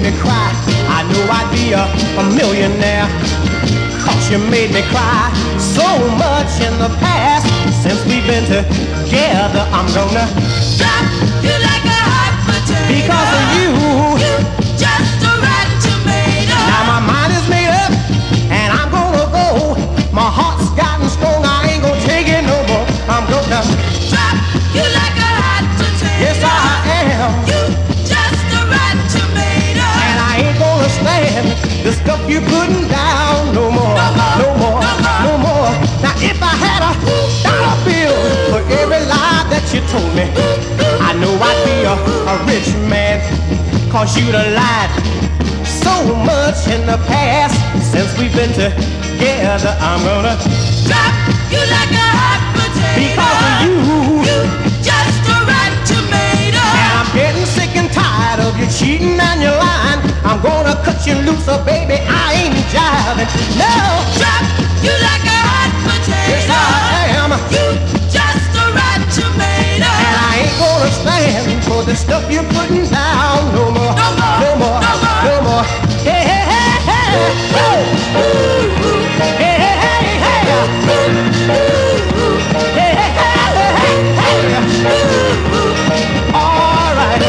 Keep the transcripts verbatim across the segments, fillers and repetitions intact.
me cry, I knew I'd be a, a millionaire. Cause you made me cry so much in the past. Since we've been together, I'm gonna drop you like a hot potato. Because of you, you just a rotten tomato. Now my mind is made up, and I'm gonna go. My heart's gotten strong, I ain't gonna take it no more. I'm gonna drop you like a hot potato. Yes, I am. You just a rotten tomato. And I ain't gonna stand the stuff you're putting down no more. No more, no more, no more. no more. Now if I had a dollar bill for every lie that you told me, I know I'd be a, a rich man. Cause you'd have lied so much in the past. Since we've been together, I'm gonna drop you like a hot potato. Because of you, you just a rotten tomato. And I'm getting sick and tired of you cheating and your lying. I'm gonna cut you loose, oh baby, I ain't jiving. No, drop you like a hot potato. Yes, I am. You just a rotten tomato. And I ain't gonna stand for the stuff you're putting down no more. No more, no more, no more. no more. Hey, hey, hey, hey. Ooh, ooh, ooh. Hey, hey, hey, hey. Ooh, ooh. Hey, hey, hey, hey, hey. Ooh, all right.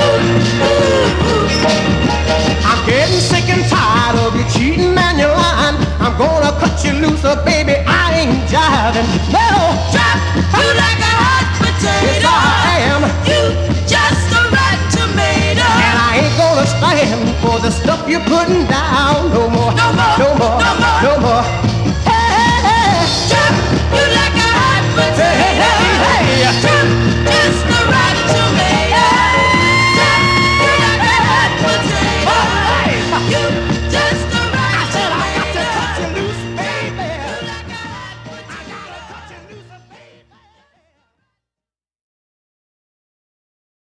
I'm getting sick and tired of you cheating and you lying. I'm gonna cut you loose, oh baby, I ain't jiving. No, drop you like a hot potato. Yes, I am. You just a rotten tomato. And I ain't gonna stand for the stuff you're putting down no more. No more, no more, no more. no more.